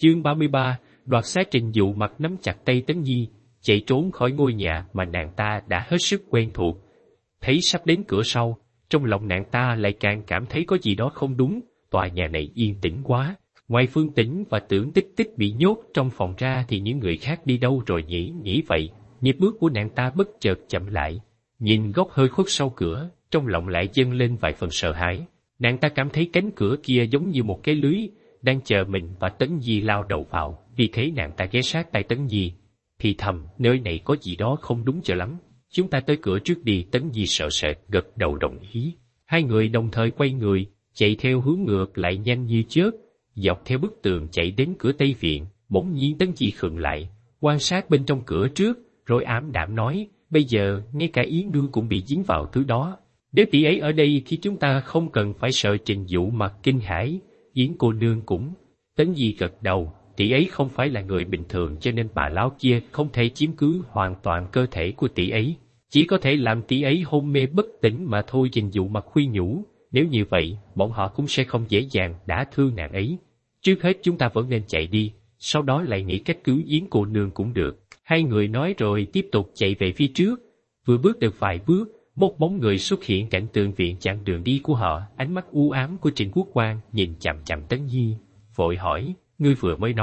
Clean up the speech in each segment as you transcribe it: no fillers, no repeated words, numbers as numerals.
Chương 33, đoạt xá Trình Dụ Mặc nắm chặt tay Tấn Nhi, chạy trốn khỏi ngôi nhà mà nàng ta đã hết sức quen thuộc. Thấy sắp đến cửa sau, trong lòng nàng ta lại càng cảm thấy có gì đó không đúng, tòa nhà này yên tĩnh quá. Ngoài Phương Tĩnh và Tưởng Tích Tích bị nhốt trong phòng ra thì những người khác đi đâu rồi nghĩ vậy. Nhịp bước của nàng ta bất chợt chậm lại, nhìn góc hơi khuất sau cửa, trong lòng lại dâng lên vài phần sợ hãi. Nàng ta cảm thấy cánh cửa kia giống như một cái lưới, đang chờ mình và Tấn Di lao đầu vào, vì thế nàng ta ghé sát tay Tấn Di, thì thầm, nơi này có gì đó không đúng cho lắm. Chúng ta tới cửa trước đi. Tấn Di sợ sệt gật đầu đồng ý. Hai người đồng thời quay người, chạy theo hướng ngược lại nhanh như chớp, dọc theo bức tường chạy đến cửa Tây Viện. Bỗng nhiên Tấn Di khựng lại, quan sát bên trong cửa trước, rồi ảm đạm nói, bây giờ ngay cả Yến Nương cũng bị dính vào thứ đó. Nếu tỷ ấy ở đây thì chúng ta không cần phải sợ Trình Dụ Mặc kinh hãi. Yến cô nương cũng. Tấn Di gật đầu, tỷ ấy không phải là người bình thường, cho nên bà lão kia không thể chiếm cứ hoàn toàn cơ thể của tỷ ấy, chỉ có thể làm tỷ ấy hôn mê bất tỉnh mà thôi. Trình Dụ Mặc khuyên nhủ, nếu như vậy, bọn họ cũng sẽ không dễ dàng đả thương nàng ấy. Trước hết chúng ta vẫn nên chạy đi, sau đó lại nghĩ cách cứu Yến cô nương cũng được. Hai người nói rồi tiếp tục chạy về phía trước. Vừa bước được vài bước, một bóng người xuất hiện cạnh tường viện chặn đường đi của họ. Ánh mắt u ám của Trình Quốc Quang nhìn chằm chằm Tấn Nhi, vội hỏi, ngươi vừa mới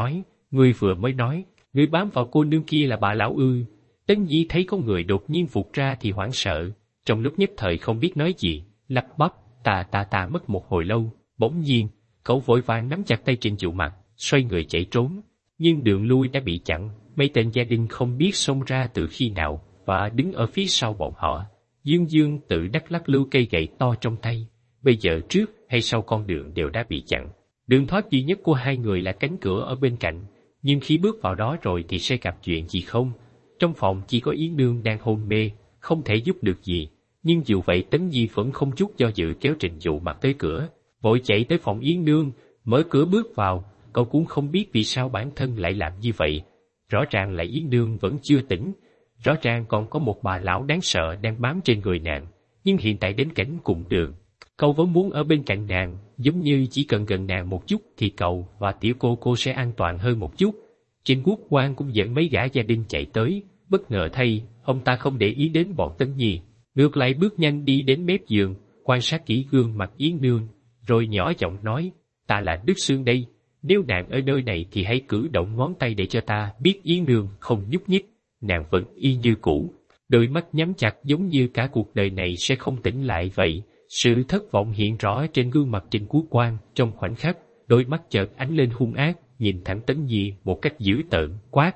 nói, ngươi bám vào cô nương kia là bà lão ư? Tấn Nhi thấy có người đột nhiên vụt ra thì hoảng sợ, trong lúc nhất thời không biết nói gì, lắp bắp, ta mất một hồi lâu. Bỗng nhiên, cậu vội vàng nắm chặt tay Trình Dụ Mặc, xoay người chạy trốn, nhưng đường lui đã bị chặn. Mấy tên gia đình không biết xông ra từ khi nào và đứng ở phía sau bọn họ. Dương tự đắc lắc lư cây gậy to trong tay. Bây giờ trước hay sau con đường đều đã bị chặn. Đường thoát duy nhất của hai người là cánh cửa ở bên cạnh, nhưng khi bước vào đó rồi thì sẽ gặp chuyện gì không? Trong phòng chỉ có Yến Nương đang hôn mê, không thể giúp được gì. Nhưng dù vậy Tấn Di vẫn không chút do dự kéo Trình Dụ Mặc tới cửa, vội chạy tới phòng Yến Nương, mở cửa bước vào. Cậu cũng không biết vì sao bản thân lại làm như vậy. Rõ ràng là Yến Nương vẫn chưa tỉnh, rõ ràng còn có một bà lão đáng sợ đang bám trên người nàng, nhưng hiện tại đến cảnh cùng đường. Cậu vẫn muốn ở bên cạnh nàng, giống như chỉ cần gần nàng một chút thì cậu và tiểu cô sẽ an toàn hơn một chút. Trình Quốc Quang cũng dẫn mấy gã gia đình chạy tới, bất ngờ thay, ông ta không để ý đến bọn Tấn Nhi, ngược lại bước nhanh đi đến mép giường, quan sát kỹ gương mặt Yến Nương, rồi nhỏ giọng nói, ta là Đức Sương đây. Nếu nàng ở nơi này thì hãy cử động ngón tay để cho ta biết. Yến Nương không nhúc nhích, nàng vẫn y như cũ, đôi mắt nhắm chặt giống như cả cuộc đời này sẽ không tỉnh lại vậy. Sự thất vọng hiện rõ trên gương mặt Trình Quốc Quang. Trong khoảnh khắc, đôi mắt chợt ánh lên hung ác, nhìn thẳng Tấn Nhi một cách dữ tợn, quát,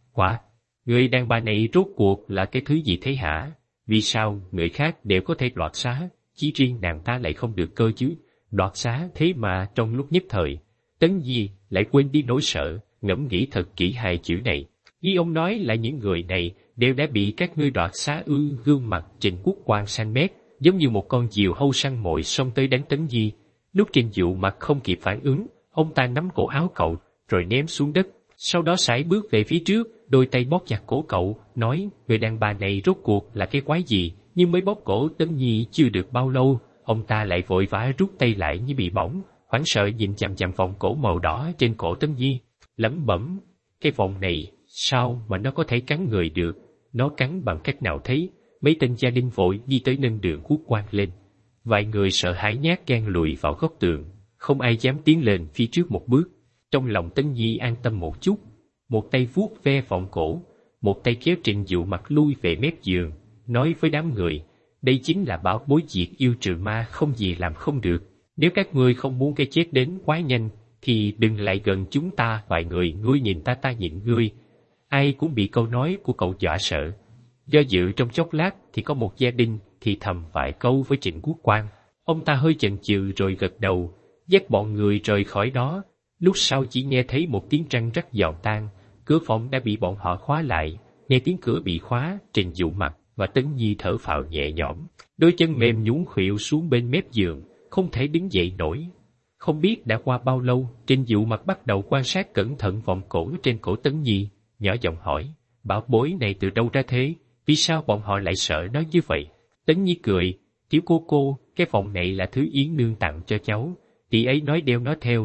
người đàn bà này rốt cuộc là cái thứ gì thế hả? Vì sao người khác đều có thể đoạt xá, chỉ riêng nàng ta lại không được cơ chứ? Đoạt xá thế mà. Trong lúc nhất thời, Tấn Nhi lại quên đi nỗi sợ, ngẫm nghĩ thật kỹ hai chữ này. Ý ông nói là những người này đều đã bị các ngươi đoạt xá ư? Gương mặt Trình Quốc Quang xanh mét, giống như một con diều hâu săn mồi xông tới đánh Tấn Nhi. Lúc Trình Dụ Mặc không kịp phản ứng, ông ta nắm cổ áo cậu, rồi ném xuống đất, sau đó sải bước về phía trước, đôi tay bóp chặt cổ cậu, nói, người đàn bà này rốt cuộc là cái quái gì? Nhưng mới bóp cổ Tấn Nhi chưa được bao lâu, ông ta lại vội vã rút tay lại như bị bỏng, hoảng sợ nhìn chằm chằm vòng cổ màu đỏ trên cổ Tấn Nhi, lẩm bẩm, cái vòng này sao mà nó có thể cắn người được? Nó cắn bằng cách nào thế? Mấy tên gia đình vội đi tới nâng đường Quốc Quang lên. Vài người sợ hãi nhát gan lùi vào góc tường, không ai dám tiến lên phía trước một bước. Trong lòng Tấn Nhi an tâm một chút, một tay vuốt ve vòng cổ, một tay kéo Trình Dụ Mặc lui về mép giường, nói với đám người, đây chính là bảo bối diệt yêu trừ ma, không gì làm không được. Nếu các ngươi không muốn cái chết đến quá nhanh, thì đừng lại gần chúng ta. Vài người, ngươi nhìn ta, ta nhìn ngươi, ai cũng bị câu nói của cậu dọa sợ. Do dự trong chốc lát thì có một gia đình thì thầm vài câu với Trình Quốc Quang. Ông ta hơi chần chừ rồi gật đầu, dắt bọn người rời khỏi đó. Lúc sau chỉ nghe thấy một tiếng răng rắc giòn tan, cửa phòng đã bị bọn họ khóa lại. Nghe tiếng cửa bị khóa, Trình Dụ Mặc và Tấn Nhi thở phào nhẹ nhõm, đôi chân mềm nhũn khuỵu xuống bên mép giường, không thể đứng dậy nổi. Không biết đã qua bao lâu, Trình Dụ Mặc bắt đầu quan sát cẩn thận vòng cổ trên cổ Tấn Nhi, nhỏ giọng hỏi, bảo bối này từ đâu ra thế? Vì sao bọn họ lại sợ nó như vậy? Tấn Nhi cười, tiểu cô, cái vòng này là thứ Yến Nương tặng cho cháu, tỷ ấy nói đeo nó theo,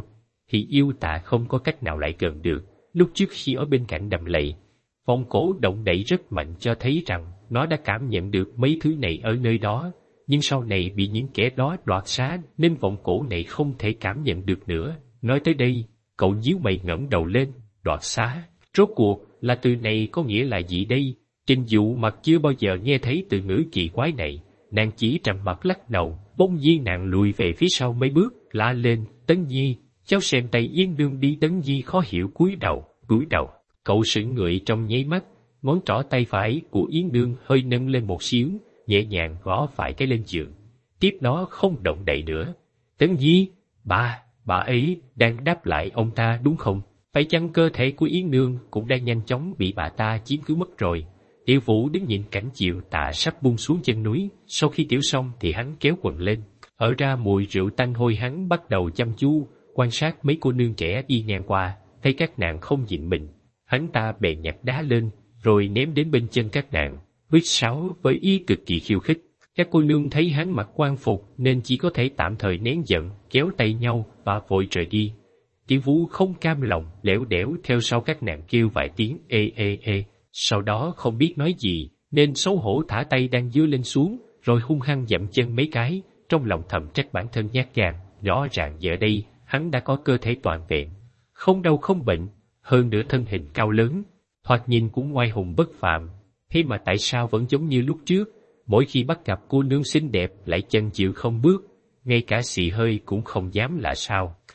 thì yêu Tạ không có cách nào lại gần được. Lúc trước khi ở bên cạnh đầm lầy, vòng cổ động đậy rất mạnh cho thấy rằng nó đã cảm nhận được mấy thứ này ở nơi đó, nhưng sau này bị những kẻ đó đoạt xá nên vòng cổ này không thể cảm nhận được nữa. Nói tới đây, cậu nhíu mày ngẩng đầu lên. Đoạt xá, rốt cuộc là từ này có nghĩa là gì đây? Trình Dụ Mặc chưa bao giờ nghe thấy từ ngữ kỳ quái này, nàng chỉ trầm mặc lắc đầu. Bỗng nhiên nàng lùi về phía sau mấy bước, la lên, Tấn Nhi, cháu xem tay Yên Nương đi. Tấn Nhi khó hiểu cúi đầu. Cậu sững người trong nháy mắt, ngón trỏ tay phải của Yến Nương hơi nâng lên một xíu, nhẹ nhàng gõ phải cái lên giường. Tiếp đó không động đậy nữa. Tấn Nhi, bà ấy đang đáp lại ông ta đúng không? Phải chăng cơ thể của Yến Nương cũng đang nhanh chóng bị bà ta chiếm cứ mất rồi? Tiểu Vũ đứng nhìn cảnh Chiều Tạ sắp buông xuống chân núi, sau khi tiểu xong thì hắn kéo quần lên. Ở ra mùi rượu tanh hôi, hắn bắt đầu chăm chú quan sát mấy cô nương trẻ đi ngang qua, thấy các nàng không nhịn mình. Hắn ta bèn nhặt đá lên, rồi ném đến bên chân các nàng, huýt sáo với ý cực kỳ khiêu khích. Các cô nương thấy hắn mặc quan phục nên chỉ có thể tạm thời nén giận, kéo tay nhau và vội rời đi. Tiểu Vũ không cam lòng, lẻo đẻo theo sau các nàng kêu vài tiếng ê. Sau đó không biết nói gì, nên xấu hổ thả tay đang giơ lên xuống, rồi hung hăng dậm chân mấy cái, trong lòng thầm trách bản thân nhát gan. Rõ ràng giờ đây, hắn đã có cơ thể toàn vẹn, không đau không bệnh, hơn nữa thân hình cao lớn, thoạt nhìn cũng oai hùng bất phàm. Thế mà tại sao vẫn giống như lúc trước, mỗi khi bắt gặp cô nương xinh đẹp lại chân chịu không bước, ngay cả xì hơi cũng không dám là sao?